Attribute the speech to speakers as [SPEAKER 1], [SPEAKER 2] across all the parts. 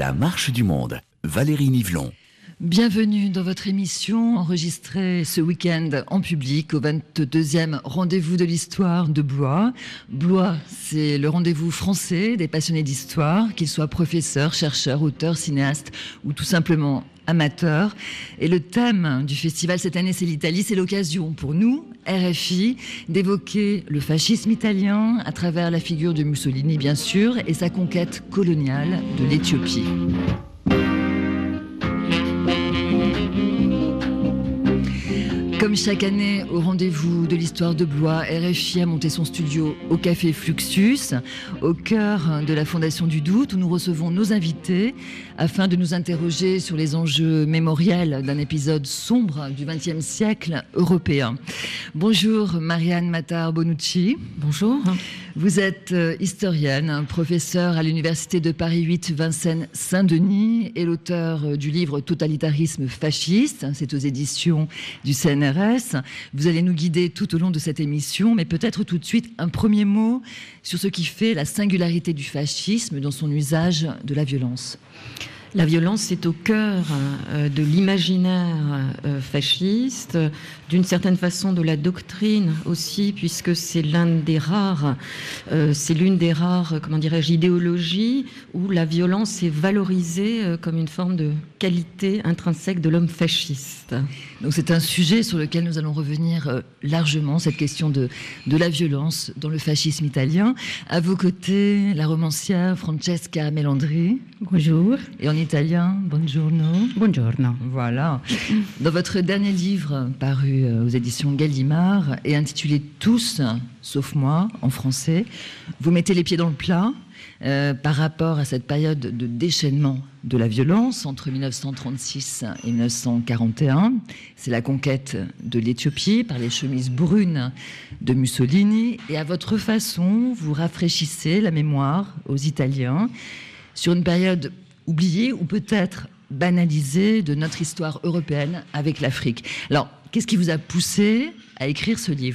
[SPEAKER 1] La marche du monde, Valérie Nivelon.
[SPEAKER 2] Bienvenue dans votre émission enregistrée ce week-end en public au 22e rendez-vous de l'histoire de Blois. Blois, c'est le rendez-vous français des passionnés d'histoire, qu'ils soient professeurs, chercheurs, auteurs, cinéastes ou tout simplement amateurs. Et le thème du festival cette année, c'est l'Italie. C'est l'occasion pour nous, RFI, d'évoquer le fascisme italien à travers la figure de Mussolini, bien sûr, et sa conquête coloniale de l'Éthiopie. Comme chaque année, au rendez-vous de l'histoire de Blois, RFI a monté son studio au Café Fluxus, au cœur de la Fondation du Doute, où nous recevons nos invités afin de nous interroger sur les enjeux mémoriels d'un épisode sombre du XXe siècle européen. Bonjour Marianne Matar-Bonucci.
[SPEAKER 3] Bonjour.
[SPEAKER 2] Vous êtes historienne, professeure à l'Université de Paris 8 Vincennes-Saint-Denis et l'auteur du livre Totalitarisme fasciste. C'est aux éditions du CNRS. Vous allez nous guider tout au long de cette émission, mais peut-être tout de suite un premier mot sur ce qui fait la singularité du fascisme dans son usage de la violence.
[SPEAKER 3] La violence est au cœur de l'imaginaire fasciste, d'une certaine façon de la doctrine aussi, puisque c'est l'une des rares, comment dirais-je, idéologies où la violence est valorisée comme une forme de qualité intrinsèque de l'homme fasciste.
[SPEAKER 2] Donc c'est un sujet sur lequel nous allons revenir largement, cette question de la violence dans le fascisme italien. À vos côtés, la romancière Francesca Melandri.
[SPEAKER 4] Bonjour.
[SPEAKER 2] Et en italien, buongiorno.
[SPEAKER 4] Buongiorno.
[SPEAKER 2] Voilà. Dans votre dernier livre paru aux éditions Gallimard et intitulé Tous, sauf moi, en français, vous mettez les pieds dans le plat par rapport à cette période de déchaînement de la violence entre 1936 et 1941. C'est la conquête de l'Éthiopie par les chemises brunes de Mussolini. Et à votre façon, vous rafraîchissez la mémoire aux Italiens sur une période oubliée ou peut-être banalisée de notre histoire européenne avec l'Afrique. Alors, qu'est-ce qui vous a poussé à écrire ce livre ?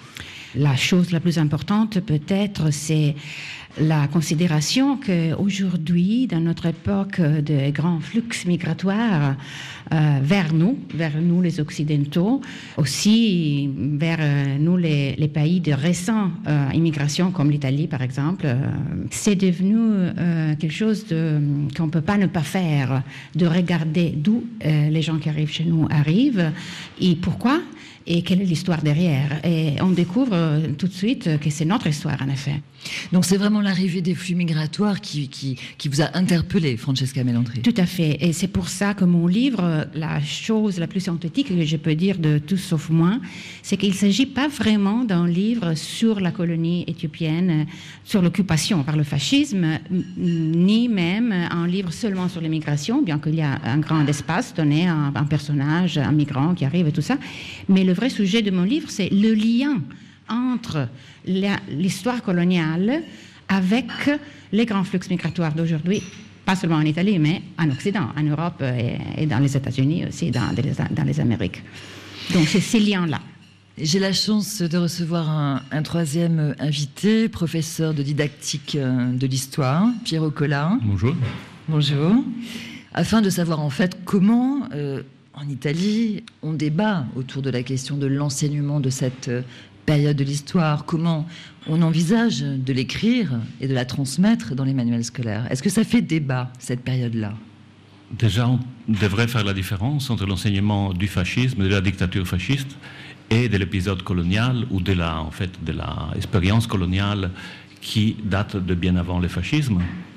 [SPEAKER 4] La chose la plus importante, peut-être, c'est la considération qu'aujourd'hui, dans notre époque de grands flux migratoires vers nous les Occidentaux, aussi vers nous les pays de récente immigration comme l'Italie par exemple, c'est devenu quelque chose qu'on ne peut pas ne pas faire, de regarder d'où les gens qui arrivent chez nous arrivent et pourquoi et quelle est l'histoire derrière. Et on découvre tout de suite que c'est notre histoire, en effet.
[SPEAKER 2] Donc c'est vraiment l'arrivée des flux migratoires qui vous a interpellé, Francesca Melandri.
[SPEAKER 4] Tout à fait. Et c'est pour ça que mon livre, la chose la plus synthétique que je peux dire de Tous sauf moi, c'est qu'il ne s'agit pas vraiment d'un livre sur la colonie éthiopienne, sur l'occupation par le fascisme, ni même un livre seulement sur l'immigration, bien qu'il y a un grand espace donné à un personnage, un migrant qui arrive et tout ça. Mais le vrai sujet de mon livre, c'est le lien entre l'histoire coloniale avec les grands flux migratoires d'aujourd'hui, pas seulement en Italie, mais en Occident, en Europe et dans les États-Unis aussi, dans les Amériques. Donc c'est ces liens-là.
[SPEAKER 2] J'ai la chance de recevoir un troisième invité, professeur de didactique de l'histoire, Piero Colla.
[SPEAKER 5] Bonjour.
[SPEAKER 2] Bonjour. Afin de savoir en fait comment... en Italie, on débat autour de la question de l'enseignement de cette période de l'histoire. Comment on envisage de l'écrire et de la transmettre dans les manuels scolaires ? Est-ce que ça fait débat, cette période-là ?
[SPEAKER 5] Déjà, on devrait faire la différence entre l'enseignement du fascisme, de la dictature fasciste, et de l'épisode colonial ou de l'expérience coloniale qui date de bien avant le fascisme.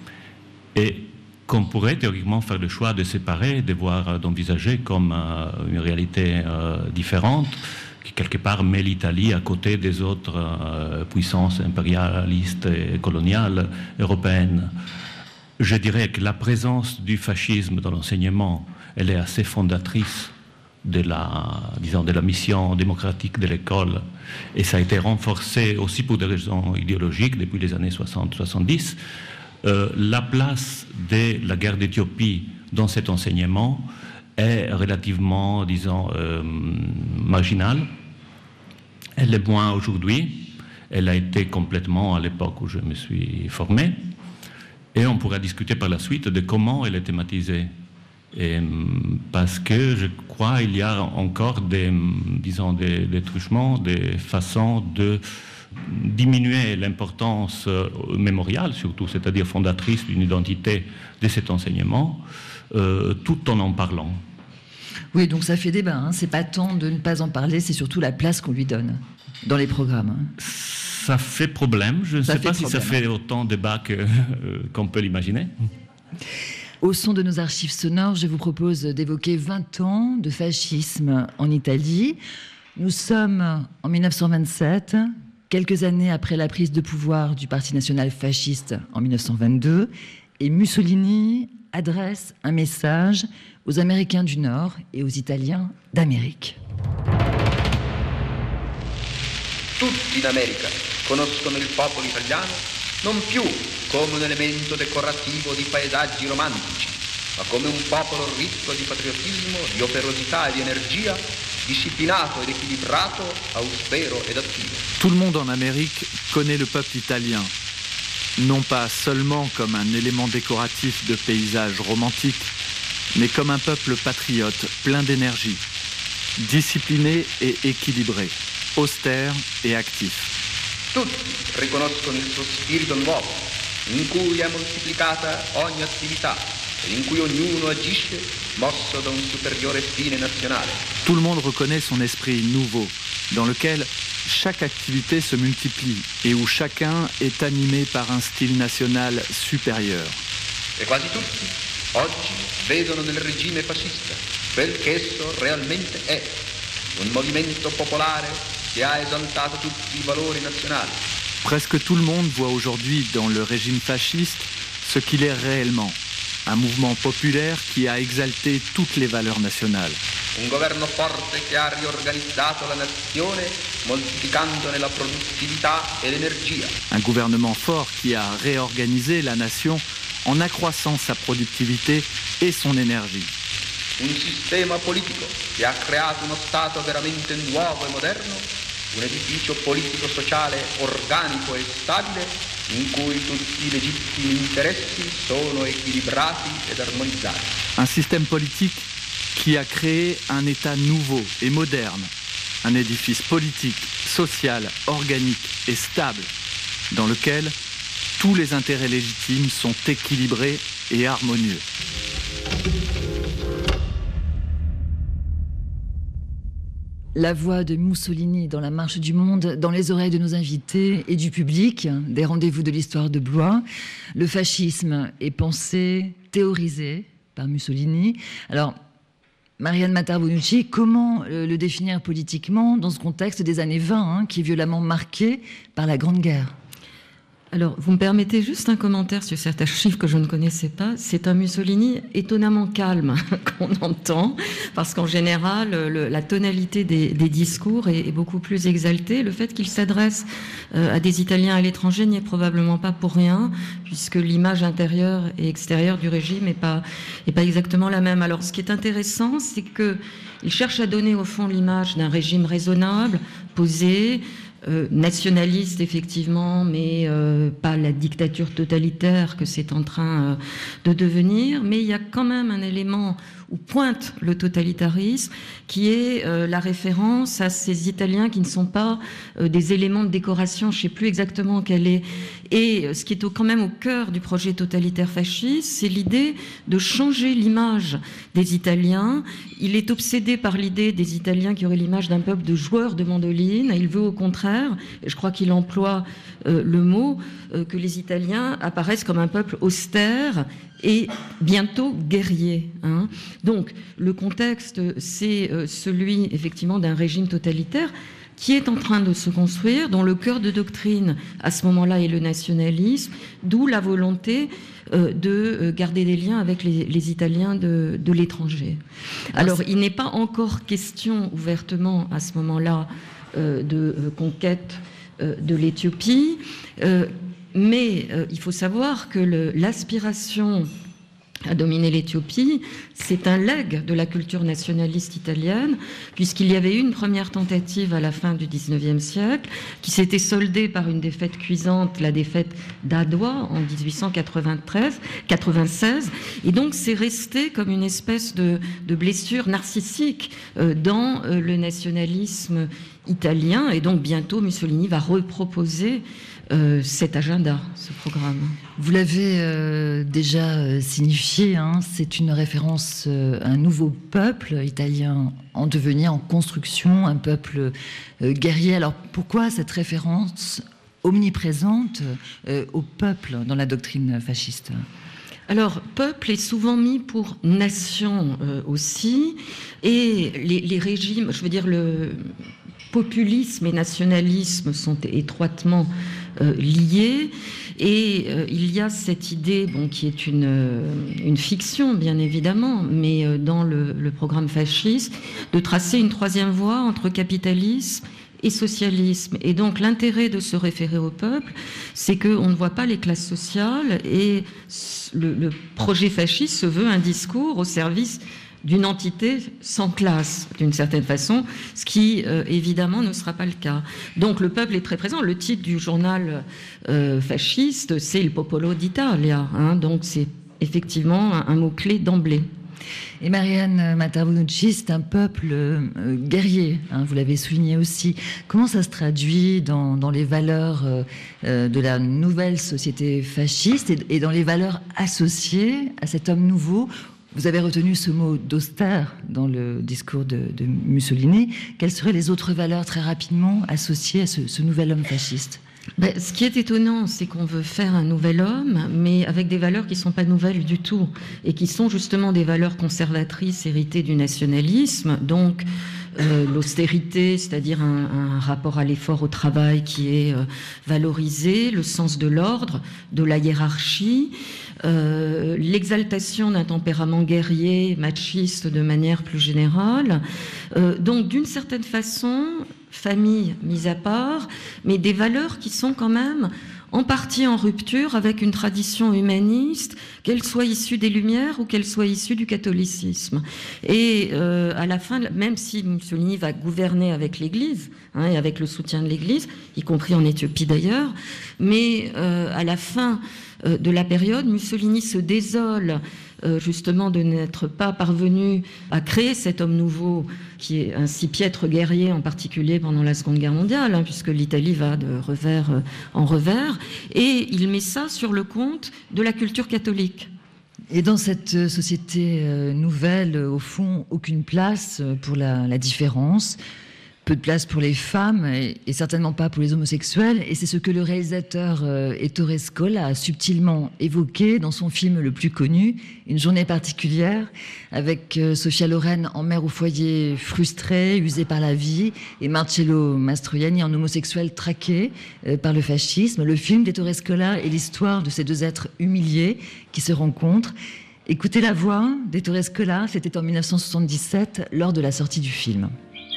[SPEAKER 5] Et qu'on pourrait théoriquement faire le choix de séparer, de voir, d'envisager comme une réalité différente, qui quelque part met l'Italie à côté des autres puissances impérialistes et coloniales européennes. Je dirais que la présence du fascisme dans l'enseignement, elle est assez fondatrice de la mission démocratique de l'école, et ça a été renforcé aussi pour des raisons idéologiques depuis les années 60-70. La place de la guerre d'Éthiopie dans cet enseignement est relativement, marginale. Elle est moins aujourd'hui. Elle a été complètement à l'époque où je me suis formé. Et on pourra discuter par la suite de comment elle est thématisée. Et, parce que je crois qu'il y a encore des truchements, des façons de diminuer l'importance mémoriale, surtout, c'est-à-dire fondatrice d'une identité de cet enseignement, tout en parlant.
[SPEAKER 2] Oui, donc ça fait débat. Hein. C'est pas tant de ne pas en parler, c'est surtout la place qu'on lui donne dans les programmes. Hein.
[SPEAKER 5] Ça fait problème. Je ne sais pas si ça fait autant débat qu'on peut l'imaginer.
[SPEAKER 2] Au son de nos archives sonores, je vous propose d'évoquer 20 ans de fascisme en Italie. Nous sommes en 1927, quelques années après la prise de pouvoir du Parti national fasciste en 1922, et Mussolini adresse un message aux Américains du Nord et aux Italiens d'Amérique.
[SPEAKER 6] Tutti in America conoscono il popolo italiano non più come un elemento decorativo di paesaggi romantici, ma come un popolo ricco di patriottismo, di operosità e di energia, disciplinato ed équilibrato, austero ed attivo.
[SPEAKER 7] Tout le monde en Amérique connaît le peuple italien, non pas seulement comme un élément décoratif de paysage romantique, mais comme un peuple patriote, plein d'énergie, discipliné et équilibré, austère et actif.
[SPEAKER 6] Tutti riconoscono il suo spirito nuovo, in cui è moltiplicata ogni attività e in cui ognuno agisce mosso da un superiore fine nazionale.
[SPEAKER 7] Tout le monde reconnaît son esprit nouveau, dans lequel chaque activité se multiplie et où chacun est animé par un style national supérieur.
[SPEAKER 6] E quasi tutti oggi vedono nel regime fascista quel che esso realmente è, un movimento popolare qui a esaltato tutti i valori nazionali.
[SPEAKER 7] Presque tout le monde voit aujourd'hui dans le régime fasciste ce qu'il est réellement, un mouvement populaire qui a exalté toutes les valeurs nationales.
[SPEAKER 6] Un governo forte che ha riorganizzato la nazione moltiplicandone la produttività e l'energia.
[SPEAKER 7] Un gouvernement fort qui a réorganisé la nation en accroissant sa productivité et son énergie.
[SPEAKER 6] Un sistema politico che ha creato uno Stato veramente nuovo e moderno, un edificio politico-sociale organico e stabile in cui tutti i legittimi interessi sono equilibrati ed armonizzati.
[SPEAKER 7] Un système politique qui a créé un État nouveau et moderne, un édifice politique, social, organique et stable, dans lequel tous les intérêts légitimes sont équilibrés et harmonieux.
[SPEAKER 2] La voix de Mussolini dans la marche du monde, dans les oreilles de nos invités et du public, des rendez-vous de l'histoire de Blois. Le fascisme est pensé, théorisé par Mussolini. Alors, Marianne Matar-Bonucci, comment le définir politiquement dans ce contexte des années 20, qui est violemment marqué par la Grande Guerre ?
[SPEAKER 3] Alors, vous me permettez juste un commentaire sur cet archive que je ne connaissais pas. C'est un Mussolini étonnamment calme qu'on entend, parce qu'en général, la tonalité des discours est beaucoup plus exaltée. Le fait qu'il s'adresse à des Italiens à l'étranger n'y est probablement pas pour rien, puisque l'image intérieure et extérieure du régime n'est pas exactement la même. Alors, ce qui est intéressant, c'est qu'il cherche à donner au fond l'image d'un régime raisonnable, posé, nationaliste effectivement, mais pas la dictature totalitaire que c'est en train de devenir. Mais il y a quand même un élément où pointe le totalitarisme, qui est la référence à ces Italiens qui ne sont pas des éléments de décoration, je ne sais plus exactement quel est. Et ce qui est quand même au cœur du projet totalitaire fasciste, c'est l'idée de changer l'image des Italiens. Il est obsédé par l'idée des Italiens qui auraient l'image d'un peuple de joueurs de mandoline. Il veut au contraire, et je crois qu'il emploie le mot, que les Italiens apparaissent comme un peuple austère et bientôt guerrier. Hein. Donc, le contexte, c'est celui, effectivement, d'un régime totalitaire qui est en train de se construire, dont le cœur de doctrine, à ce moment-là, est le nationalisme, d'où la volonté de garder des liens avec les Italiens de l'étranger. Alors, il n'est pas encore question, ouvertement, à ce moment-là, de conquête de l'Éthiopie, mais il faut savoir que l'aspiration a dominé l'Éthiopie, c'est un legs de la culture nationaliste italienne, puisqu'il y avait eu une première tentative à la fin du XIXe siècle, qui s'était soldée par une défaite cuisante, la défaite d'Adwa en 1896, et donc c'est resté comme une espèce de blessure narcissique dans le nationalisme italien, et donc bientôt Mussolini va reproposer cet agenda, ce programme.
[SPEAKER 2] Vous l'avez déjà signifié, hein, c'est une référence à un nouveau peuple italien en devenir, en construction, un peuple guerrier. Alors pourquoi cette référence omniprésente au peuple dans la doctrine fasciste ?
[SPEAKER 3] Alors, peuple est souvent mis pour nation aussi, et les régimes, je veux dire, le populisme et nationalisme sont étroitement liés, et il y a cette idée, bon, qui est une fiction bien évidemment, mais dans le programme fasciste, de tracer une troisième voie entre capitalisme et socialisme. Et donc l'intérêt de se référer au peuple, c'est qu'on ne voit pas les classes sociales, et le projet fasciste se veut un discours au service d'une entité sans classe, d'une certaine façon, ce qui, évidemment, ne sera pas le cas. Donc le peuple est très présent. Le titre du journal fasciste, c'est « Il Popolo d'Italia », hein, donc c'est effectivement un mot-clé d'emblée.
[SPEAKER 2] Et Marianne Mataronucci, c'est un peuple guerrier, hein, vous l'avez souligné aussi. Comment ça se traduit dans les valeurs de la nouvelle société fasciste et dans les valeurs associées à cet homme nouveau ? Vous avez retenu ce mot d'austère dans le discours de Mussolini. Quelles seraient les autres valeurs très rapidement associées à ce nouvel homme fasciste ?
[SPEAKER 3] Ce qui est étonnant, c'est qu'on veut faire un nouvel homme, mais avec des valeurs qui ne sont pas nouvelles du tout, et qui sont justement des valeurs conservatrices héritées du nationalisme, donc l'austérité, c'est-à-dire un rapport à l'effort, au travail qui est valorisé, le sens de l'ordre, de la hiérarchie, l'exaltation d'un tempérament guerrier, machiste de manière plus générale. Donc d'une certaine façon, famille mise à part, mais des valeurs qui sont quand même en partie en rupture avec une tradition humaniste, qu'elle soit issue des Lumières ou qu'elle soit issue du catholicisme. Et à la fin, même si Mussolini va gouverner avec l'Église, hein, et avec le soutien de l'Église, y compris en Éthiopie d'ailleurs, mais à la fin de la période, Mussolini se désole justement de n'être pas parvenu à créer cet homme nouveau qui est un si piètre guerrier, en particulier pendant la Seconde Guerre mondiale, hein, puisque l'Italie va de revers en revers, et il met ça sur le compte de la culture catholique.
[SPEAKER 2] Et dans cette société nouvelle, au fond, aucune place pour la différence, peu de place pour les femmes et certainement pas pour les homosexuels. Et c'est ce que le réalisateur Ettore Scola a subtilement évoqué dans son film le plus connu, Une journée particulière, avec Sophia Loren en mère au foyer frustrée, usée par la vie, et Marcello Mastroianni en homosexuel traqué par le fascisme. Le film d'Ettore Scola est l'histoire de ces deux êtres humiliés qui se rencontrent. Écoutez la voix d'Ettore Scola, c'était en 1977 lors de la sortie du film.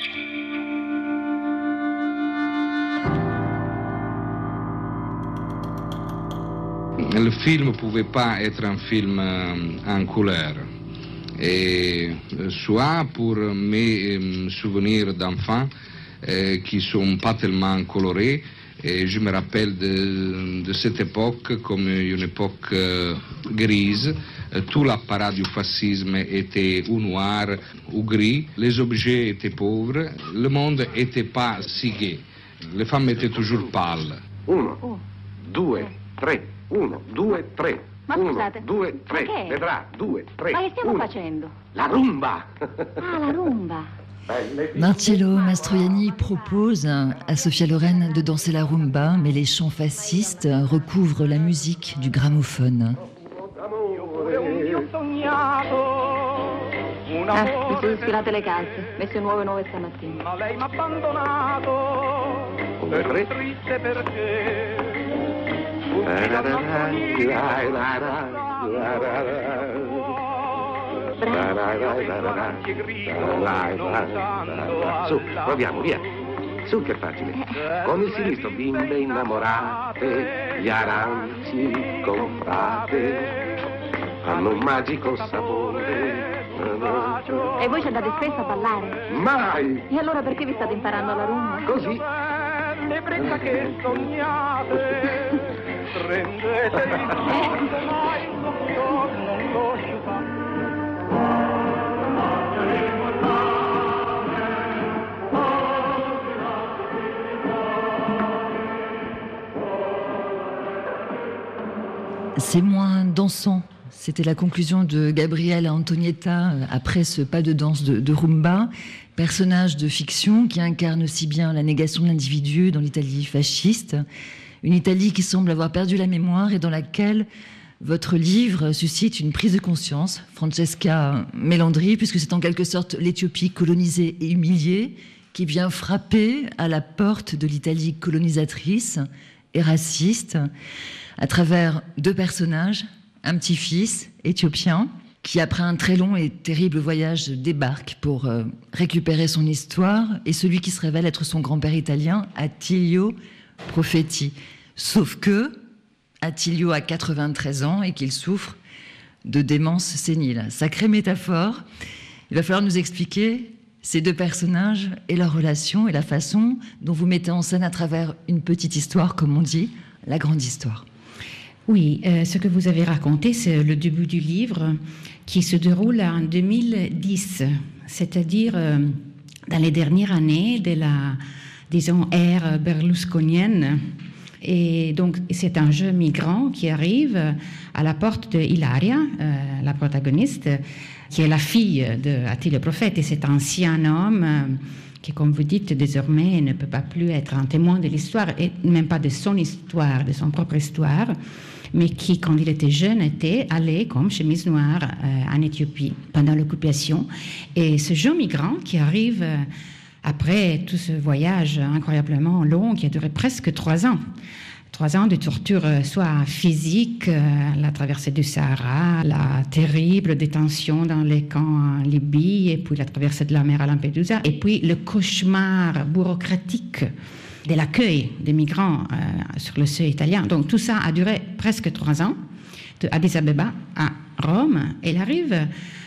[SPEAKER 8] Le film ne pouvait pas être un film en couleur. Et soit pour mes souvenirs d'enfants qui ne sont pas tellement colorés, et je me rappelle de cette époque comme une époque grise. Tout l'appareil du fascisme était ou noir ou gris, les objets étaient pauvres, le monde n'était pas si gai. Les femmes étaient toujours pâles.
[SPEAKER 9] 1, 2, 3. 1, 2, 3.
[SPEAKER 10] Ma
[SPEAKER 9] 1,
[SPEAKER 10] scusate,
[SPEAKER 9] 2, 3.
[SPEAKER 10] ma che?
[SPEAKER 9] Vedrà, 2, 3.
[SPEAKER 10] Ma che stiamo
[SPEAKER 9] 1.
[SPEAKER 10] facendo?
[SPEAKER 9] La rumba.
[SPEAKER 10] Ah, la rumba.
[SPEAKER 2] Marcello Mastroianni propose à Sophia Loren de danser la rumba, mais les chants fascistes recouvrent la musique du gramophone.
[SPEAKER 10] Ah, mi sono ispirate le calze, messe nuove stamattina.
[SPEAKER 11] Ma lei m'ha abbandonato, ero triste perché
[SPEAKER 9] Su, proviamo, via. Su, che facile. Con il sinistro, bimbe innamorate, gli aranci comprate. hanno un magico sapore.
[SPEAKER 10] E voi ci andate spesso a ballare?
[SPEAKER 9] Mai!
[SPEAKER 10] E allora perché vi state imparando la rumba?
[SPEAKER 9] Così.
[SPEAKER 11] Ne prenda che sognate, prendete il mondo, ma il dottor non lo sciupate.
[SPEAKER 2] C'est moins dansant. C'était la conclusion de Gabriele Antonietta après ce pas de danse de rumba, personnage de fiction qui incarne aussi bien la négation de l'individu dans l'Italie fasciste, une Italie qui semble avoir perdu la mémoire et dans laquelle votre livre suscite une prise de conscience, Francesca Melandri, puisque c'est en quelque sorte l'Éthiopie colonisée et humiliée qui vient frapper à la porte de l'Italie colonisatrice et raciste, à travers deux personnages, un petit-fils éthiopien qui, après un très long et terrible voyage, débarque pour récupérer son histoire, et celui qui se révèle être son grand-père italien, Attilio Profetti. Sauf que Attilio a 93 ans et qu'il souffre de démence sénile. Sacrée métaphore. Il va falloir nous expliquer ces deux personnages et leur relation et la façon dont vous mettez en scène à travers une petite histoire, comme on dit, la grande histoire.
[SPEAKER 4] Oui, ce que vous avez raconté, c'est le début du livre qui se déroule en 2010, c'est-à-dire dans les dernières années de la, disons, ère berlusconienne. Et donc, c'est un jeune migrant qui arrive à la porte de Ilaria, la protagoniste, qui est la fille d'Attilio Profetti, cet ancien homme qui, comme vous dites, désormais ne peut pas plus être un témoin de l'histoire, et même pas de son histoire, de son propre histoire, mais qui, quand il était jeune, était allé comme chemise noire en Éthiopie pendant l'occupation. Et ce jeune migrant qui arrive après tout ce voyage incroyablement long, qui a duré presque 3 ans, 3 ans de torture, soit physique, la traversée du Sahara, la terrible détention dans les camps en Libye, et puis la traversée de la mer à Lampedusa, et puis le cauchemar bureaucratique de l'accueil des migrants sur le sol italien. Donc tout ça a duré presque 3 ans, de Addis Abeba à Rome. Elle arrive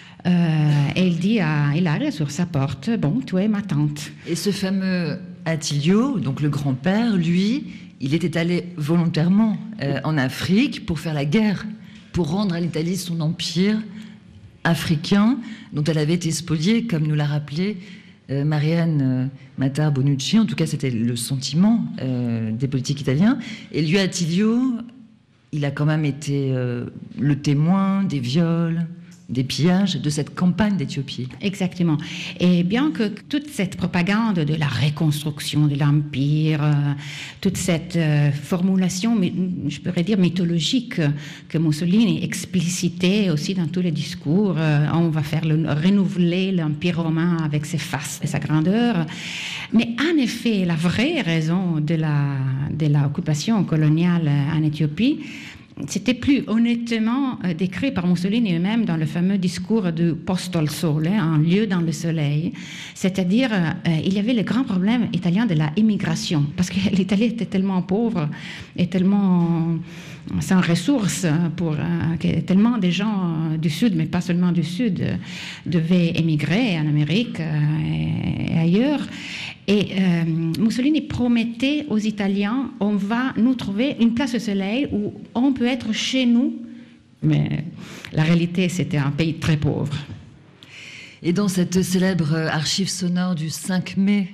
[SPEAKER 4] et il dit à Ilaria sur sa porte, bon, tu es ma tante.
[SPEAKER 2] Et ce fameux Attilio, donc le grand-père, lui, il était allé volontairement en Afrique pour faire la guerre, pour rendre à l'Italie son empire africain, dont elle avait été spoliée, comme nous l'a rappelé Marianne Matar Bonucci. En tout cas, c'était le sentiment des politiques italiens. Et lui, Attilio, il a quand même été le témoin des viols, des pillages de cette campagne d'Éthiopie.
[SPEAKER 4] Exactement. Et bien que toute cette propagande de la reconstruction de l'Empire, toute cette formulation, je pourrais dire mythologique, que Mussolini explicitait aussi dans tous les discours, on va faire renouveler l'Empire romain avec ses faces et sa grandeur. Mais en effet, la vraie raison de l'occupation coloniale en Éthiopie, c'était plus honnêtement décrit par Mussolini lui-même dans le fameux discours du Posto al Sole, un lieu dans le soleil. C'est-à-dire, il y avait le grand problème italien de la immigration, parce que l'Italie était tellement pauvre et tellement sans ressources que tellement de gens du Sud, mais pas seulement du Sud, devaient émigrer en Amérique et ailleurs. Et Mussolini promettait aux Italiens, on va nous trouver une place au soleil où on peut être chez nous. Mais la réalité, c'était un pays très pauvre.
[SPEAKER 2] Et dans cette célèbre archive sonore du 5 mai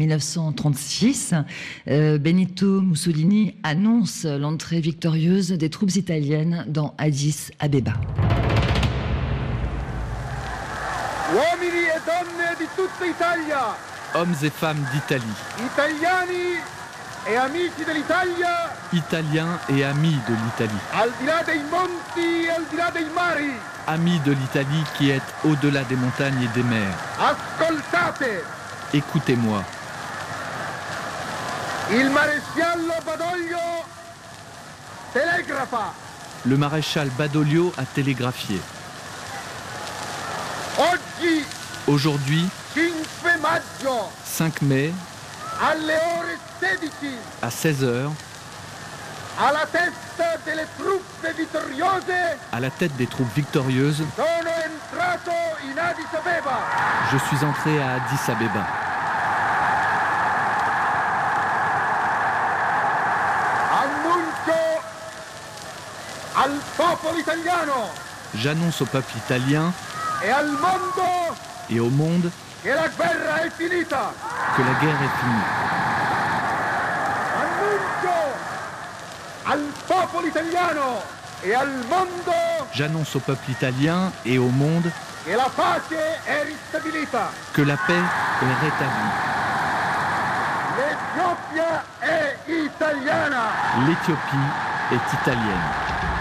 [SPEAKER 2] 1936, Benito Mussolini annonce l'entrée victorieuse des troupes italiennes dans Addis Abeba.
[SPEAKER 11] Uomini e donne di tutta Italia.
[SPEAKER 7] Hommes et femmes d'Italie.
[SPEAKER 11] Italiani e amici dell'Italia.
[SPEAKER 7] Italiens et amis de l'Italie.
[SPEAKER 11] Al di là dei monti e al di là dei mari.
[SPEAKER 7] Amis de l'Italie qui est au-delà des montagnes et des mers.
[SPEAKER 11] Ascoltate.
[SPEAKER 7] Écoutez-moi.
[SPEAKER 11] Il maresciallo Badoglio telegrafa.
[SPEAKER 7] Le maréchal Badoglio a télégraphié.
[SPEAKER 11] Oggi,
[SPEAKER 7] aujourd'hui,
[SPEAKER 11] 5
[SPEAKER 7] mai,
[SPEAKER 11] alle ore 16,
[SPEAKER 7] à 16h,
[SPEAKER 11] À la tête des troupes victorieuses,
[SPEAKER 7] je suis entré à Addis Abeba.
[SPEAKER 11] J'annonce au peuple italien
[SPEAKER 7] Et au monde
[SPEAKER 11] que la guerre est finie.
[SPEAKER 7] J'annonce au peuple italien et au monde que la paix est rétablie.
[SPEAKER 11] L'Éthiopie est italienne.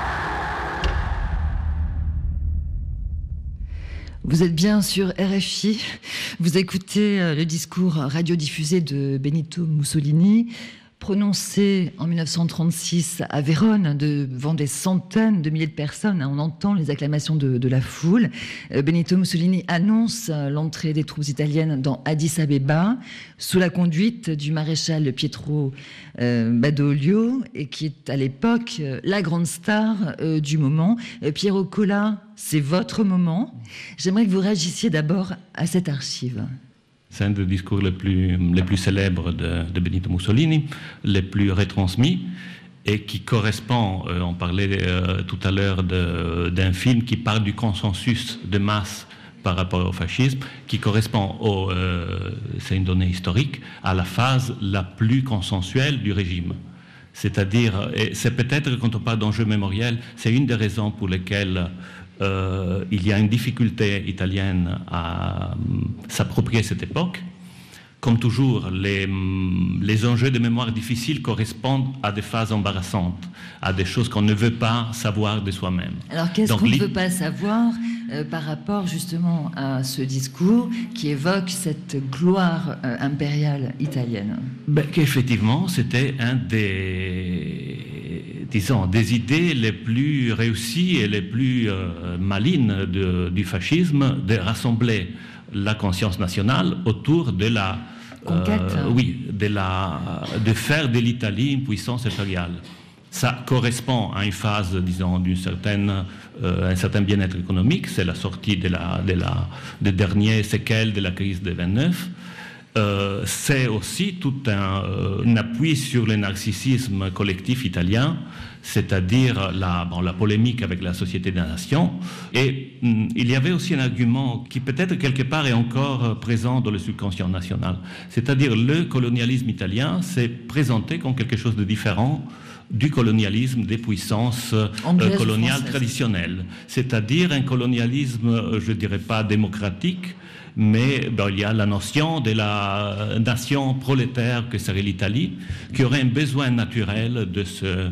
[SPEAKER 2] Vous êtes bien sur RFI, vous écoutez le discours radiodiffusé de Benito Mussolini, prononcé en 1936 à Vérone devant des centaines de milliers de personnes. On entend les acclamations de la foule. Benito Mussolini annonce l'entrée des troupes italiennes dans Addis Abeba sous la conduite du maréchal Pietro Badoglio, et qui est à l'époque la grande star du moment. Piero Cola, c'est votre moment. J'aimerais que vous réagissiez d'abord à cette archive.
[SPEAKER 5] C'est un des discours les plus célèbres de Benito Mussolini, les plus retransmis, et qui correspond, on parlait tout à l'heure d'un film qui parle du consensus de masse par rapport au fascisme, qui correspond, c'est une donnée historique, à la phase la plus consensuelle du régime. C'est-à-dire, et c'est peut-être, quand on parle d'enjeu mémoriel, c'est une des raisons pour lesquelles il y a une difficulté italienne à s'approprier cette époque. Comme toujours, les enjeux de mémoire difficiles correspondent à des phases embarrassantes, à des choses qu'on ne veut pas savoir de soi-même.
[SPEAKER 2] Alors qu'est-ce qu'on ne veut pas savoir par rapport justement à ce discours qui évoque cette gloire impériale italienne?
[SPEAKER 5] Qu'effectivement, c'était un des idées les plus réussies et les plus malines du fascisme, de rassembler la conscience nationale autour de la
[SPEAKER 2] conquête.
[SPEAKER 5] De faire de l'Italie une puissance impériale. Ça correspond à une phase, disons, un certain bien-être économique. C'est la sortie des derniers séquelles de la crise de 29. C'est aussi tout un appui sur le narcissisme collectif italien, c'est-à-dire la polémique avec la Société des Nations. Et il y avait aussi un argument qui peut-être quelque part est encore présent dans le subconscient national, c'est-à-dire le colonialisme italien s'est présenté comme quelque chose de différent du colonialisme des puissances coloniales traditionnelles, c'est-à-dire un colonialisme, je ne dirais pas démocratique, mais il y a la notion de la nation prolétaire que serait l'Italie, qui aurait un besoin naturel de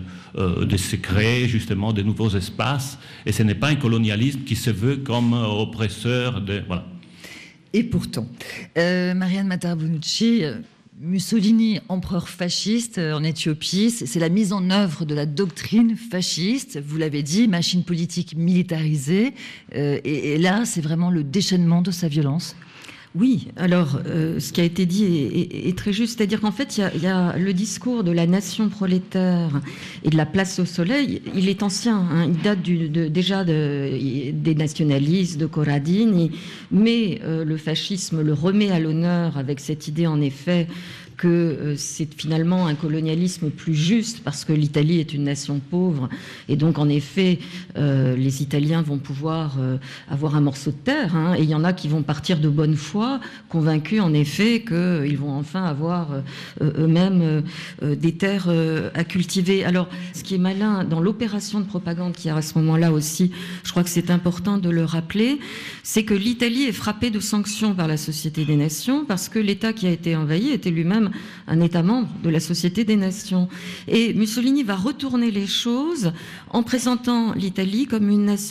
[SPEAKER 5] se créer justement de nouveaux espaces, et ce n'est pas un colonialisme qui se veut comme oppresseur de... Voilà.
[SPEAKER 2] Et pourtant, Marianne Matar-Bonucci, Mussolini, empereur fasciste en Éthiopie, c'est la mise en œuvre de la doctrine fasciste, vous l'avez dit, machine politique militarisée, et là, c'est vraiment le déchaînement de sa violence.
[SPEAKER 3] Oui, alors ce qui a été dit est très juste, c'est-à-dire qu'en fait, il y a le discours de la nation prolétaire et de la place au soleil, il est ancien, hein, il date déjà des nationalistes, de Corradini, mais le fascisme le remet à l'honneur avec cette idée, en effet, que c'est finalement un colonialisme plus juste parce que l'Italie est une nation pauvre et donc en effet les Italiens vont pouvoir avoir un morceau de terre, hein, et il y en a qui vont partir de bonne foi convaincus en effet qu'ils vont enfin avoir eux-mêmes des terres à cultiver. Alors ce qui est malin dans l'opération de propagande qu'il y a à ce moment-là aussi, je crois que c'est important de le rappeler, c'est que l'Italie est frappée de sanctions par la Société des Nations parce que l'État qui a été envahi était lui-même un État membre de la Société des Nations. Et Mussolini va retourner les choses en présentant l'Italie comme une nation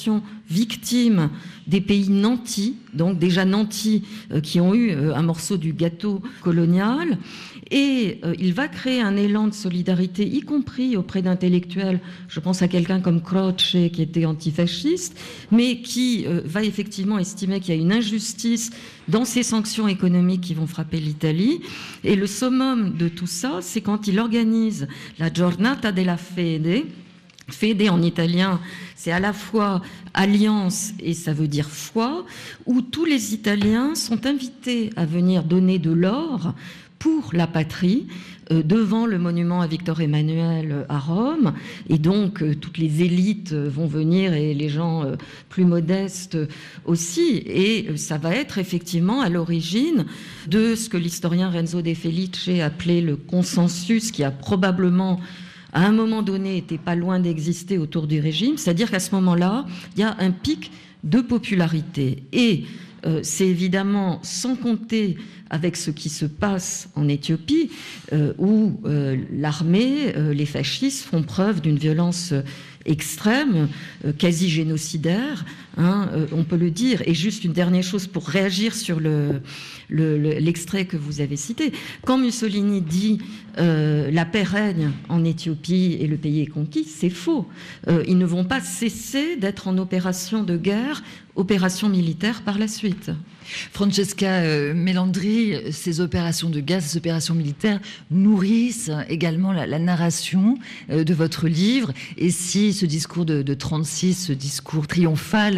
[SPEAKER 3] victimes des pays nantis, donc déjà nantis qui ont eu un morceau du gâteau colonial. Et il va créer un élan de solidarité, y compris auprès d'intellectuels. Je pense à quelqu'un comme Croce, qui était antifasciste, mais qui va effectivement estimer qu'il y a une injustice dans ces sanctions économiques qui vont frapper l'Italie. Et le summum de tout ça, c'est quand il organise la Giornata della Fede. Fede en italien, c'est à la fois alliance et ça veut dire foi, où tous les Italiens sont invités à venir donner de l'or pour la patrie devant le monument à Victor Emmanuel à Rome. Et donc, toutes les élites vont venir et les gens plus modestes aussi. Et ça va être effectivement à l'origine de ce que l'historien Renzo De Felice appelait le consensus, qui a probablement à un moment donné était pas loin d'exister autour du régime. C'est-à-dire qu'à ce moment-là, il y a un pic de popularité. Et c'est évidemment sans compter avec ce qui se passe en Éthiopie, où l'armée, les fascistes font preuve d'une violence extrême, quasi génocidaire, on peut le dire. Et juste une dernière chose pour réagir sur l'extrait que vous avez cité. Quand Mussolini dit la paix règne en Éthiopie et le pays est conquis, c'est faux. Ils ne vont pas cesser d'être en opération de guerre, opération militaire par la suite.
[SPEAKER 2] Francesca Melandri, ces opérations de guerre, ces opérations militaires nourrissent également la narration de votre livre. Et si ce discours de 36, ce discours triomphal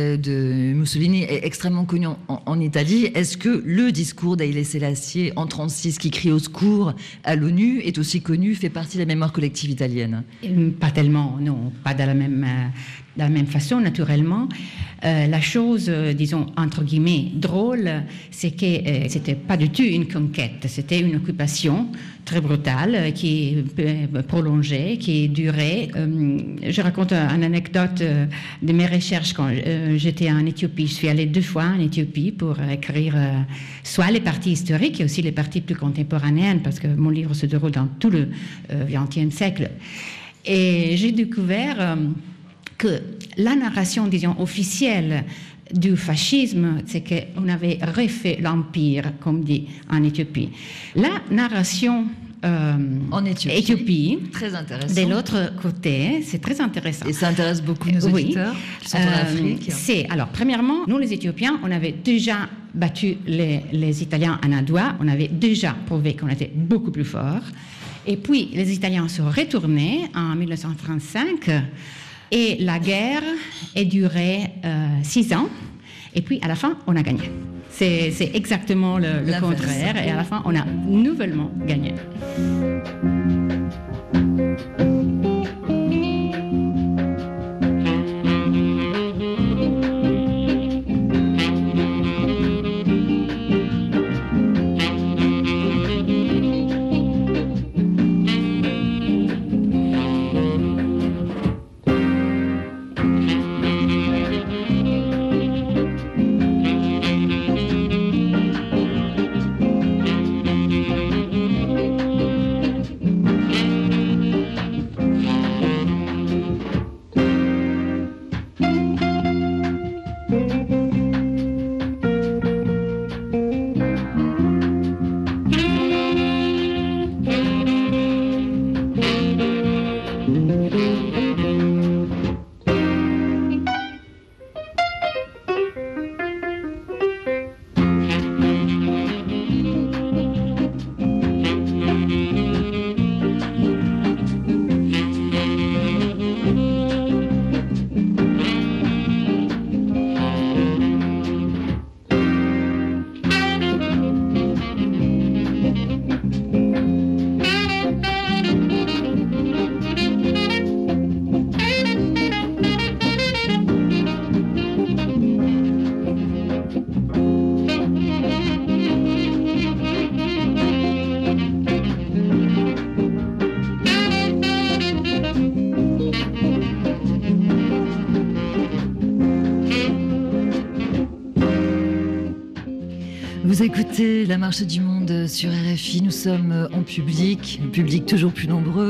[SPEAKER 2] de Mussolini est extrêmement connu en Italie, est-ce que le discours d'Haïlé Sélassié en 36 qui crie au secours à l'ONU est aussi connu, fait partie de la mémoire collective italienne?
[SPEAKER 4] Pas tellement, non, pas de la même façon, naturellement. La chose, disons, entre guillemets, drôle, c'est que c'était pas du tout une conquête, c'était une occupation très brutale qui prolongeait, qui durait. Je raconte une anecdote de mes recherches quand j'étais en Éthiopie. Je suis allée 2 fois en Éthiopie pour écrire soit les parties historiques et aussi les parties plus contemporaines, parce que mon livre se déroule dans tout le XXe siècle. Et j'ai découvert que la narration, disons, officielle du fascisme, c'est qu'on avait refait l'empire, comme dit en Éthiopie. La narration
[SPEAKER 2] en Éthiopie, très intéressant.
[SPEAKER 4] De l'autre côté, c'est très intéressant.
[SPEAKER 2] Et ça intéresse beaucoup nos auditeurs qui sont en Afrique.
[SPEAKER 4] Alors, premièrement, nous les Éthiopiens, on avait déjà battu les Italiens en Adwa, on avait déjà prouvé qu'on était beaucoup plus forts. Et puis, les Italiens sont retournés en 1935. Et la guerre a duré 6 ans. Et puis, à la fin, on a gagné. C'est exactement le contraire. Et à la fin, on a nouvellement gagné.
[SPEAKER 2] Vous écoutez La Marche du Monde sur RFI. Nous sommes en public, un public toujours plus nombreux,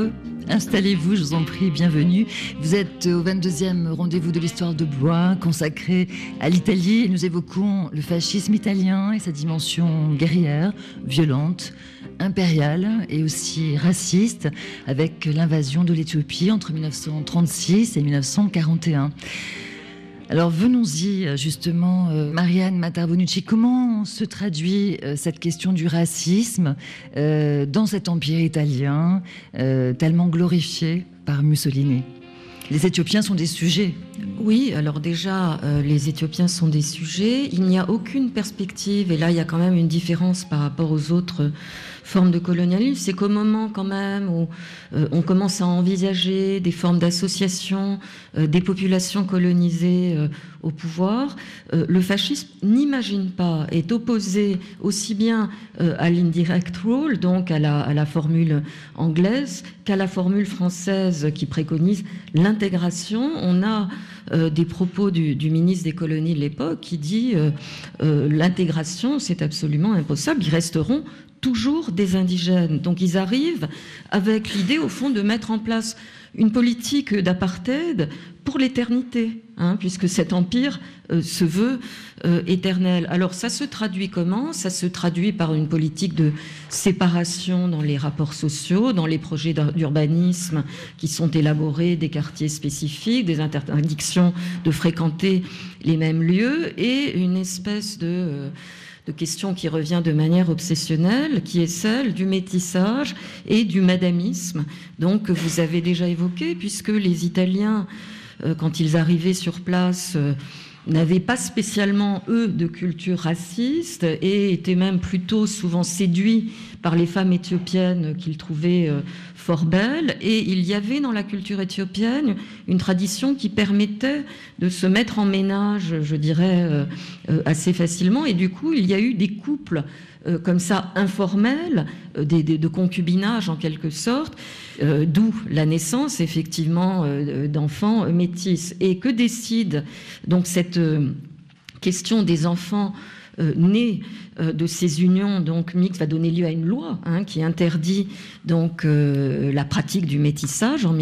[SPEAKER 2] Installez-vous, je vous en prie, bienvenue. Vous êtes au 22e rendez-vous de l'histoire de Blois, consacré à l'Italie. Nous évoquons le fascisme italien et sa dimension guerrière, violente, impériale et aussi raciste, avec l'invasion de l'Éthiopie entre 1936 et 1941. Alors venons-y justement, Marianne Matar-Bonucci, comment se traduit cette question du racisme dans cet empire italien tellement glorifié par Mussolini ? Les Éthiopiens sont des sujets.
[SPEAKER 3] Oui, alors déjà, les Éthiopiens sont des sujets. Il n'y a aucune perspective, et là il y a quand même une différence par rapport aux autres formes de colonialisme, c'est qu'au moment quand même où on commence à envisager des formes d'association des populations colonisées au pouvoir, le fascisme n'imagine pas, est opposé aussi bien à l'indirect rule, donc à la formule anglaise, qu'à la formule française qui préconise l'intégration. On a des propos du ministre des colonies de l'époque qui dit l'intégration, c'est absolument impossible, ils resteront toujours des indigènes. Donc ils arrivent avec l'idée, au fond, de mettre en place une politique d'apartheid pour l'éternité, puisque cet empire se veut éternel. Alors ça se traduit comment ? Ça se traduit par une politique de séparation dans les rapports sociaux, dans les projets d'urbanisme qui sont élaborés, des quartiers spécifiques, des interdictions de fréquenter les mêmes lieux, et une espèce de question qui revient de manière obsessionnelle, qui est celle du métissage et du madamisme, donc que vous avez déjà évoqué, puisque les Italiens, quand ils arrivaient sur place, n'avaient pas spécialement, eux, de culture raciste et étaient même plutôt souvent séduits par les femmes éthiopiennes qu'ils trouvaient fort belles. Et il y avait dans la culture éthiopienne une tradition qui permettait de se mettre en ménage, je dirais, assez facilement. Et du coup, il y a eu des couples comme ça informels, de concubinage en quelque sorte, d'où la naissance effectivement d'enfants métis. Et que décide donc cette question des enfants nés de ces unions donc mixtes va donner lieu à une loi qui interdit donc la pratique du métissage en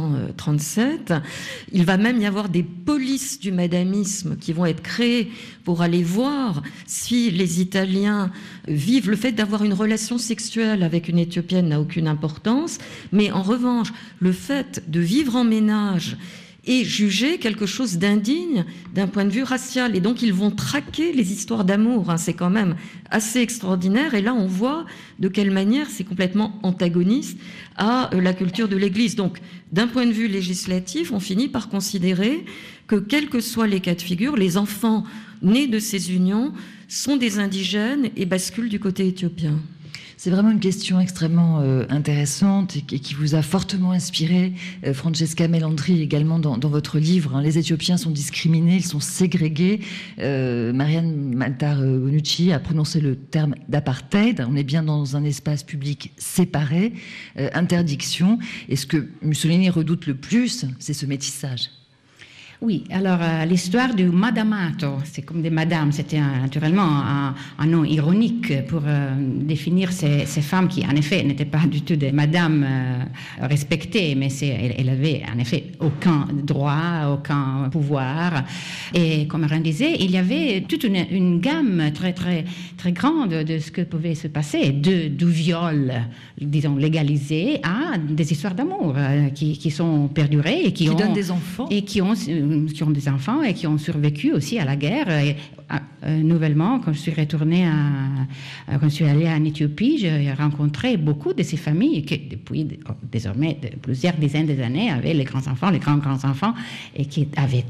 [SPEAKER 3] 1937. Il va même y avoir des polices du madamisme qui vont être créées pour aller voir si les Italiens vivent. Le fait d'avoir une relation sexuelle avec une Éthiopienne n'a aucune importance, mais en revanche, le fait de vivre en ménage et juger quelque chose d'indigne d'un point de vue racial. Et donc, ils vont traquer les histoires d'amour. C'est quand même assez extraordinaire. Et là, on voit de quelle manière c'est complètement antagoniste à la culture de l'Église. Donc, d'un point de vue législatif, on finit par considérer que, quels que soient les cas de figure, les enfants nés de ces unions sont des indigènes et basculent du côté éthiopien.
[SPEAKER 2] C'est vraiment une question extrêmement intéressante et qui vous a fortement inspiré, Francesca Melandri, également dans votre livre. Les Éthiopiens sont discriminés, ils sont ségrégués. Marianne Matar-Bonucci a prononcé le terme d'apartheid. On est bien dans un espace public séparé, interdiction. Et ce que Mussolini redoute le plus, c'est ce métissage.
[SPEAKER 4] Oui, alors l'histoire du madamato, c'est comme des madames, c'était naturellement un nom ironique pour définir ces femmes qui, en effet, n'étaient pas du tout des madames respectées, mais elles avaient en effet aucun droit, aucun pouvoir. Et comme Marianne disait, il y avait toute une gamme très, très, très grande de ce que pouvait se passer, du viol, disons, légalisé, à des histoires d'amour qui sont perdurées et qui
[SPEAKER 2] donnent des enfants.
[SPEAKER 4] Et qui ont des enfants et qui ont survécu aussi à la guerre. Et, nouvellement, quand je suis retournée quand je suis allée en Éthiopie, j'ai rencontré beaucoup de ces familles qui, depuis désormais plusieurs dizaines d'années, avaient les grands-enfants, les grands-grands-enfants, et qui avaient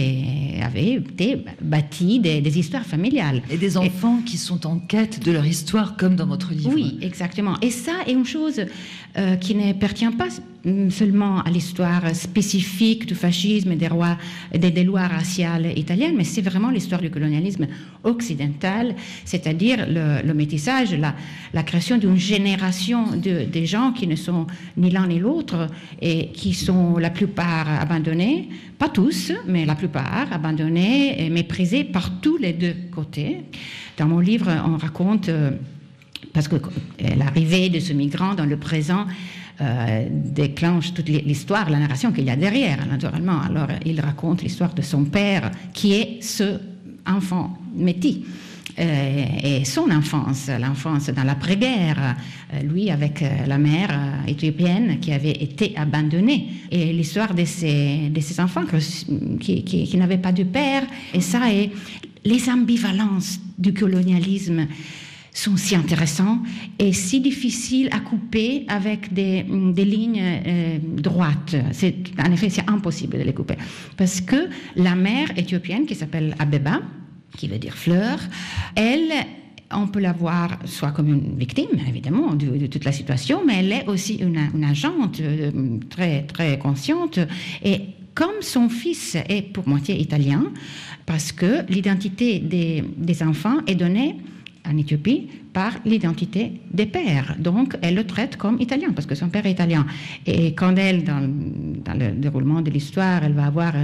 [SPEAKER 4] été bâtis des histoires familiales.
[SPEAKER 2] Et des enfants qui sont en quête de leur histoire, comme dans votre livre.
[SPEAKER 4] Oui, exactement. Et ça est une chose qui n'appartient pas seulement à l'histoire spécifique du fascisme et des lois raciales italiennes, mais c'est vraiment l'histoire du colonialisme occidental, c'est-à-dire le métissage, la création d'une génération de gens qui ne sont ni l'un ni l'autre et qui sont la plupart abandonnés, pas tous, mais la plupart abandonnés et méprisés par tous les deux côtés. Dans mon livre, on raconte, parce que l'arrivée de ce migrant dans le présent déclenche toute l'histoire, la narration qu'il y a derrière, naturellement. Alors, il raconte l'histoire de son père, qui est ce enfant métis. Et son enfance dans l'après-guerre, lui avec la mère éthiopienne qui avait été abandonnée, et l'histoire de ces enfants qui n'avaient pas de père, et ça, et les ambivalences du colonialisme sont si intéressants et si difficiles à couper avec des lignes droites. En effet, c'est impossible de les couper. Parce que la mère éthiopienne, qui s'appelle Abeba, qui veut dire fleur, elle, on peut la voir soit comme une victime, évidemment, de toute la situation, mais elle est aussi une agente très, très consciente. Et comme son fils est pour moitié italien, parce que l'identité des enfants est donnée en Éthiopie par l'identité des pères. Donc, elle le traite comme italien, parce que son père est italien. Et quand elle, dans le déroulement de l'histoire, elle va avoir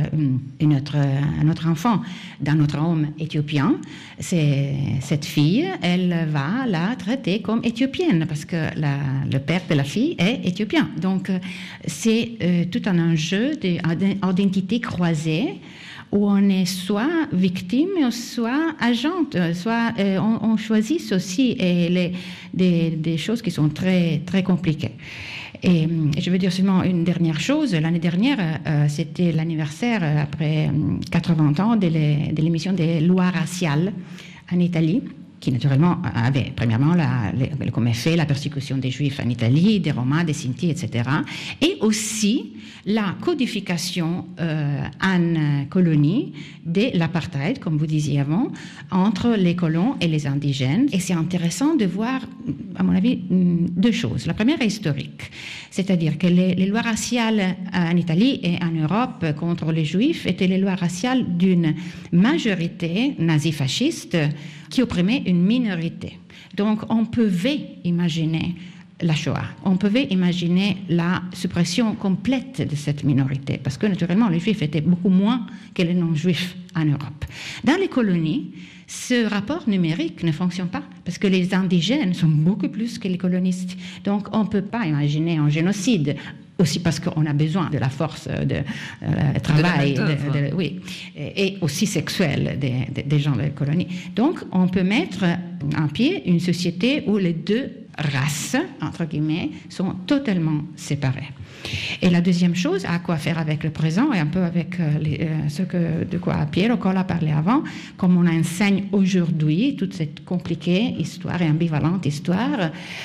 [SPEAKER 4] un autre enfant d'un autre homme éthiopien, cette fille, elle va la traiter comme éthiopienne, parce que le père de la fille est éthiopien. Donc, c'est tout un enjeu d'identité croisée, où on est soit victime, soit agente, soit on choisit aussi des choses qui sont très, très compliquées. Et je veux dire seulement une dernière chose. L'année dernière, c'était l'anniversaire, après 80 ans, de l'émission des lois raciales en Italie, qui naturellement avait premièrement comme effet la persécution des Juifs en Italie, des Romains, des Sinti, etc. Et aussi la codification en colonie de l'apartheid, comme vous disiez avant, entre les colons et les indigènes. Et c'est intéressant de voir, à mon avis, deux choses. La première est historique, c'est-à-dire que les lois raciales en Italie et en Europe contre les Juifs étaient les lois raciales d'une majorité nazi-fasciste qui opprimait une minorité. Donc, on pouvait imaginer la Shoah. On pouvait imaginer la suppression complète de cette minorité, parce que naturellement, les Juifs étaient beaucoup moins que les non-Juifs en Europe. Dans les colonies, ce rapport numérique ne fonctionne pas, parce que les indigènes sont beaucoup plus que les colonistes. Donc, on ne peut pas imaginer un génocide, aussi parce qu'on a besoin de la force de travail, oui, et aussi sexuelle des gens de la colonie. Donc, on peut mettre en pied une société où les deux races, entre guillemets, sont totalement séparées. Et la deuxième chose, à quoi faire avec le présent, et un peu avec de quoi Piero Colla parlait avant, comme on enseigne aujourd'hui toute cette compliquée histoire et ambivalente histoire.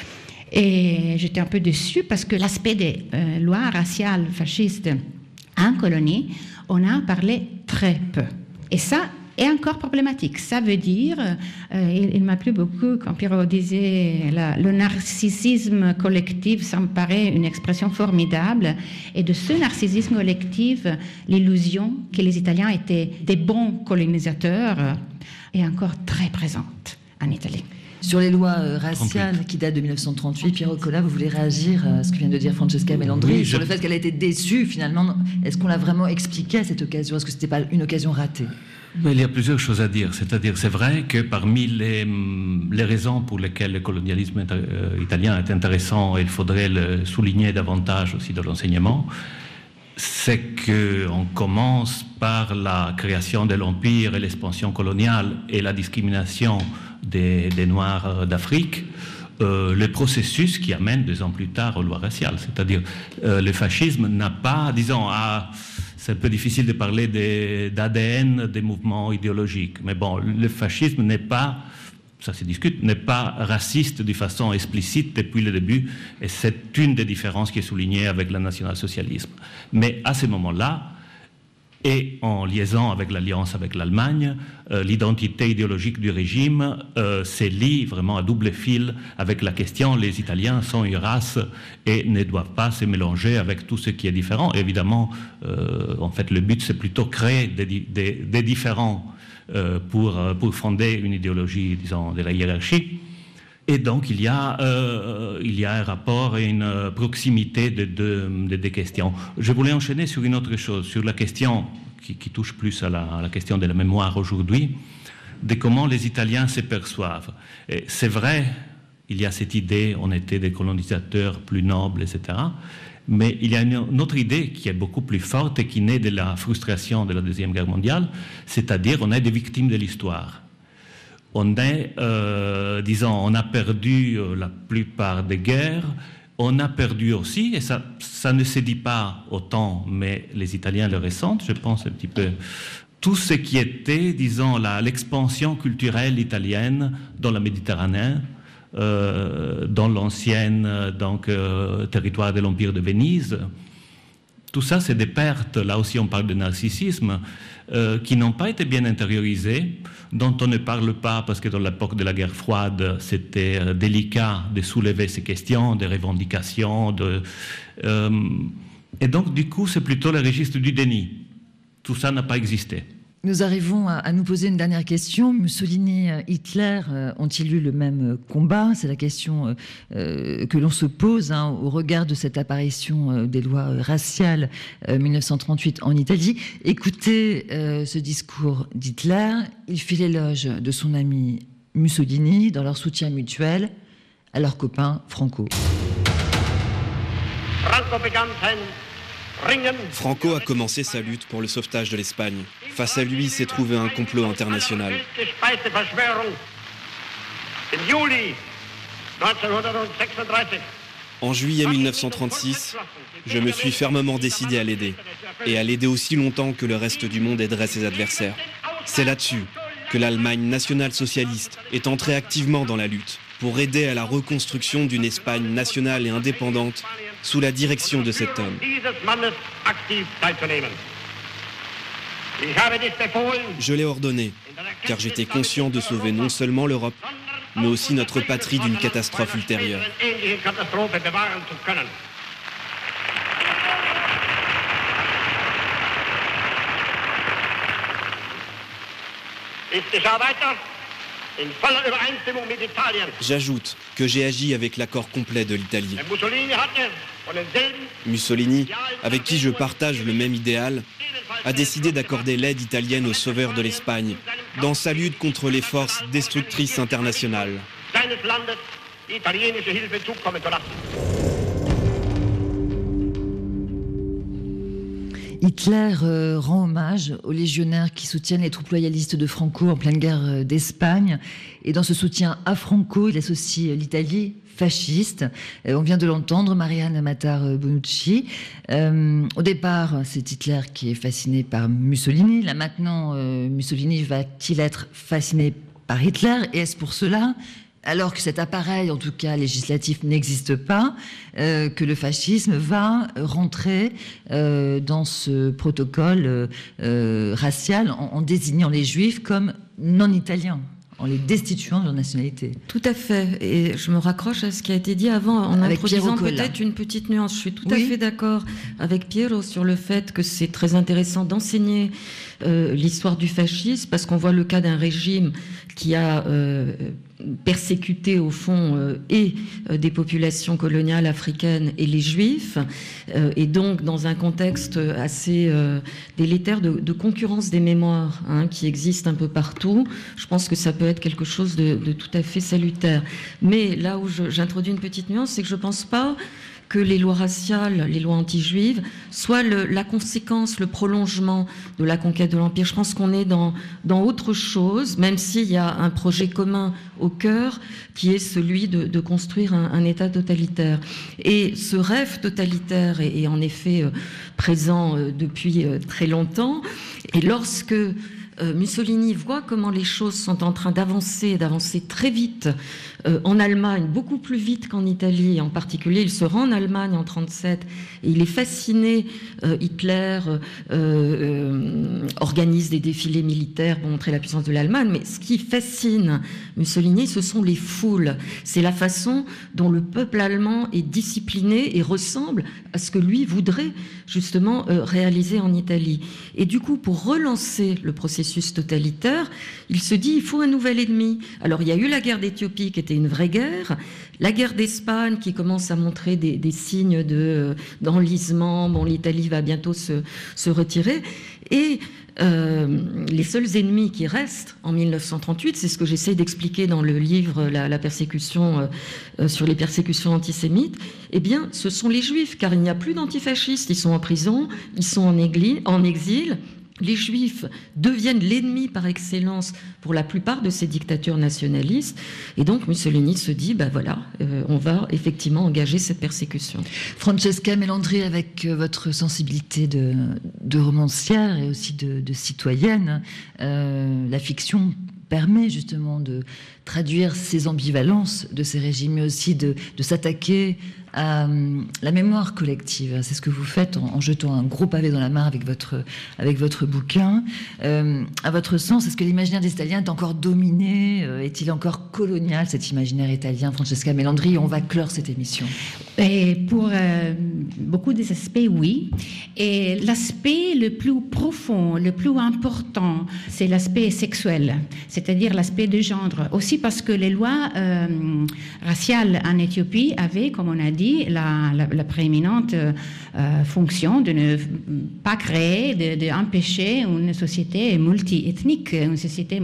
[SPEAKER 4] Et j'étais un peu déçue parce que l'aspect des lois raciales fascistes en colonie, on a parlé très peu. Et ça est encore problématique. Ça veut dire, il m'a plu beaucoup quand Piero disait le narcissisme collectif, ça me paraît une expression formidable. Et de ce narcissisme collectif, l'illusion que les Italiens étaient des bons colonisateurs est encore très présente en Italie.
[SPEAKER 2] Sur les lois raciales qui datent de 1938, Piero Colla, vous voulez réagir à ce que vient de dire Francesca Melandri, sur le fait qu'elle a été déçue finalement. Est-ce qu'on l'a vraiment expliqué à cette occasion? Est-ce que ce n'était pas une occasion ratée?
[SPEAKER 5] Mais il y a plusieurs choses à dire. C'est-à-dire, c'est vrai que parmi les raisons pour lesquelles le colonialisme italien est intéressant, et il faudrait le souligner davantage aussi dans l'enseignement, c'est qu'on commence par la création de l'Empire et l'expansion coloniale et la discrimination des Noirs d'Afrique, le processus qui amène 2 ans plus tard aux lois raciales. C'est-à-dire, le fascisme n'a pas, disons, c'est un peu difficile de parler d'ADN des mouvements idéologiques, mais bon, le fascisme n'est pas, ça se discute, n'est pas raciste de façon explicite depuis le début, et c'est une des différences qui est soulignée avec le national-socialisme. Mais à ce moment-là, et en liaison avec l'alliance avec l'Allemagne, l'identité idéologique du régime se lie vraiment à double fil avec la question les Italiens sont une race et ne doivent pas se mélanger avec tout ce qui est différent. Et évidemment, en fait, le but, c'est plutôt créer des différents pour fonder une idéologie, disons, de la hiérarchie. Et donc, il y a un rapport et une proximité de deux questions. Je voulais enchaîner sur une autre chose, sur la question qui touche plus à la question de la mémoire aujourd'hui, de comment les Italiens se perçoivent. Et c'est vrai, il y a cette idée, on était des colonisateurs plus nobles, etc. Mais il y a une autre idée qui est beaucoup plus forte et qui naît de la frustration de la Deuxième Guerre mondiale, c'est-à-dire on est des victimes de l'histoire. On est, on a perdu la plupart des guerres, on a perdu aussi, et ça ne se dit pas autant, mais les Italiens le ressentent, je pense un petit peu, tout ce qui était, disons, l'expansion culturelle italienne dans la Méditerranée, dans l'ancienne territoire de l'Empire de Venise. Tout ça, c'est des pertes, là aussi on parle de narcissisme, qui n'ont pas été bien intériorisées, dont on ne parle pas parce que dans l'époque de la guerre froide, c'était délicat de soulever ces questions, des revendications. Et donc, du coup, c'est plutôt le registre du déni. Tout ça n'a pas existé.
[SPEAKER 2] Nous arrivons à nous poser une dernière question. Mussolini et Hitler ont-ils eu le même combat? C'est la question que l'on se pose au regard de cette apparition des lois raciales 1938 en Italie. Écoutez ce discours d'Hitler. Il fit l'éloge de son ami Mussolini dans leur soutien mutuel à leur copain Franco.
[SPEAKER 12] Franco a commencé sa lutte pour le sauvetage de l'Espagne. Face à lui s'est trouvé un complot international. En juillet 1936, je me suis fermement décidé à l'aider. Et à l'aider aussi longtemps que le reste du monde aiderait ses adversaires. C'est là-dessus que l'Allemagne nationale-socialiste est entrée activement dans la lutte pour aider à la reconstruction d'une Espagne nationale et indépendante sous la direction de cet homme. Je l'ai ordonné, car j'étais conscient de sauver non seulement l'Europe, mais aussi notre patrie d'une catastrophe ultérieure. J'ajoute que j'ai agi avec l'accord complet de l'Italie. Mussolini, avec qui je partage le même idéal, a décidé d'accorder l'aide italienne aux sauveurs de l'Espagne dans sa lutte contre les forces destructrices internationales.
[SPEAKER 2] Hitler rend hommage aux légionnaires qui soutiennent les troupes loyalistes de Franco en pleine guerre d'Espagne. Et dans ce soutien à Franco, il associe l'Italie fasciste. On vient de l'entendre, Marianne Matar-Bonucci. Au départ, c'est Hitler qui est fasciné par Mussolini. Là maintenant, Mussolini va-t-il être fasciné par Hitler? Et est-ce pour cela, alors que cet appareil, en tout cas législatif, n'existe pas, que le fascisme va rentrer dans ce protocole racial en désignant les Juifs comme non-italiens, en les destituant de leur nationalité?
[SPEAKER 3] Tout à fait. Et je me raccroche à ce qui a été dit avant, en introduisant peut-être une petite nuance. Je suis tout à fait d'accord avec Piero sur le fait que c'est très intéressant d'enseigner l'histoire du fascisme, parce qu'on voit le cas d'un régime qui a persécuté au fond des populations coloniales africaines et les juifs, et donc dans un contexte assez délétère de concurrence des mémoires qui existe un peu partout. Je pense que ça peut être quelque chose de tout à fait salutaire. Mais là où j'introduis une petite nuance, c'est que je ne pense pas que les lois raciales, les lois anti-juives, soient la conséquence, le prolongement de la conquête de l'Empire. Je pense qu'on est dans autre chose, même s'il y a un projet commun au cœur, qui est celui de construire un État totalitaire. Et ce rêve totalitaire est en effet présent depuis très longtemps. Et lorsque Mussolini voit comment les choses sont en train d'avancer très vite en Allemagne, beaucoup plus vite qu'en Italie. En particulier, il se rend en Allemagne en 1937 et il est fasciné. Hitler organise des défilés militaires pour montrer la puissance de l'Allemagne. Mais ce qui fascine Mussolini, ce sont les foules. C'est la façon dont le peuple allemand est discipliné et ressemble à ce que lui voudrait justement réaliser en Italie. Et du coup, pour relancer le processus processus totalitaire, il se dit il faut un nouvel ennemi. Alors il y a eu la guerre d'Éthiopie qui était une vraie guerre, la guerre d'Espagne qui commence à montrer des signes d'enlisement, bon, l'Italie va bientôt se retirer, et les seuls ennemis qui restent en 1938, c'est ce que j'essaie d'expliquer dans le livre la persécution sur les persécutions antisémites, eh bien ce sont les Juifs, car il n'y a plus d'antifascistes, ils sont en prison, ils sont en exil. Les Juifs deviennent l'ennemi par excellence pour la plupart de ces dictatures nationalistes. Et donc Mussolini se dit, on va effectivement engager cette persécution.
[SPEAKER 2] Francesca Melandri, avec votre sensibilité de romancière et aussi de citoyenne, la fiction permet justement de traduire ces ambivalences de ces régimes, mais aussi de s'attaquer à la mémoire collective. C'est ce que vous faites en jetant un gros pavé dans la mare avec votre bouquin. À votre sens, est-ce que l'imaginaire des Italiens est encore dominé? Est-il encore colonial, cet imaginaire italien? Francesca Melandri, on va clore cette émission.
[SPEAKER 4] Et pour beaucoup des aspects, oui. Et l'aspect le plus profond, le plus important, c'est l'aspect sexuel, c'est-à-dire l'aspect de genre. Aussi parce que les lois raciales en Éthiopie avaient, comme on a dit, la prééminente fonction de ne pas créer, d'empêcher une société multi-ethnique, une société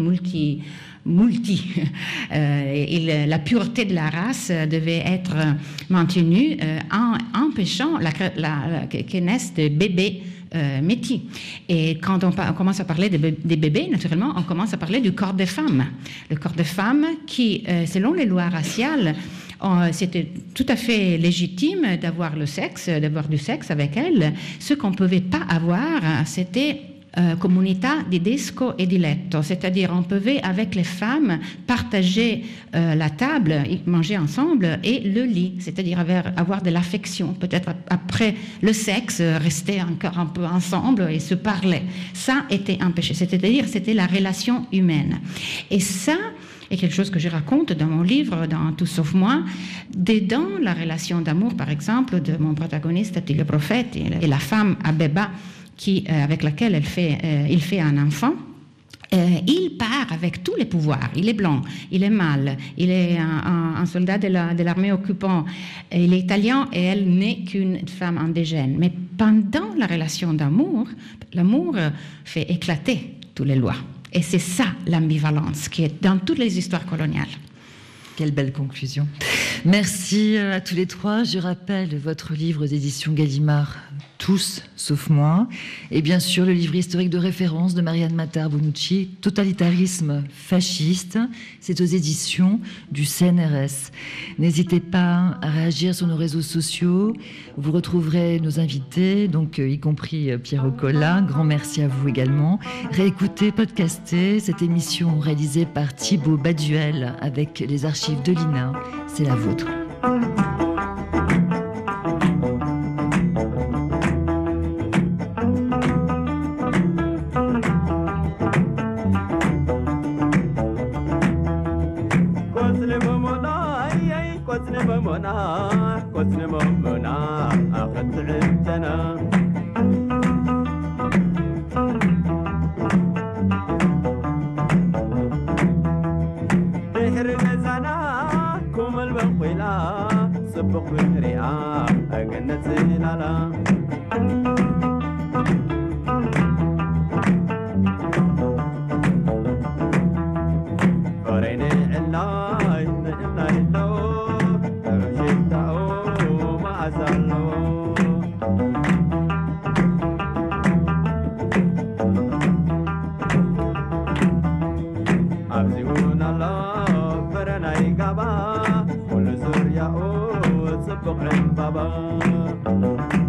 [SPEAKER 4] la pureté de la race devait être maintenue en empêchant que naissent des bébés métis. Et quand on commence à parler des bébés, naturellement, on commence à parler du corps des femmes. Le corps des femmes qui, selon les lois raciales, c'était tout à fait légitime d'avoir du sexe avec elles. Ce qu'on ne pouvait pas avoir, c'était comunità di desco e di letto, c'est-à-dire on pouvait avec les femmes partager la table, manger ensemble et le lit, c'est-à-dire avoir de l'affection, peut-être après le sexe, rester encore un peu ensemble et se parler. Ça était empêché, c'est-à-dire c'était la relation humaine. Et ça est quelque chose que je raconte dans mon livre, dans Tout sauf moi. Dedans la relation d'amour, par exemple, de mon protagoniste Attilio Profeti et la femme Abeba, avec laquelle il fait un enfant, il part avec tous les pouvoirs. Il est blanc, il est mâle, il est un soldat de l'armée occupante, il est italien et elle n'est qu'une femme indigène. Mais pendant la relation d'amour, l'amour fait éclater toutes les lois. Et c'est ça l'ambivalence qui est dans toutes les histoires coloniales.
[SPEAKER 2] Quelle belle conclusion. Merci à tous les trois. Je rappelle votre livre aux éditions Gallimard, Tous sauf moi, et bien sûr le livre historique de référence de Marianne Mattard-Bonucci, Totalitarisme fasciste. C'est aux éditions du CNRS. N'hésitez pas à réagir sur nos réseaux sociaux. Vous retrouverez nos invités, donc y compris Pierre Ocola. Grand merci à vous également. Réécoutez, podcastez cette émission réalisée par Thibaut Baduel avec les archives de l'INA. C'est la vôtre.
[SPEAKER 13] Baba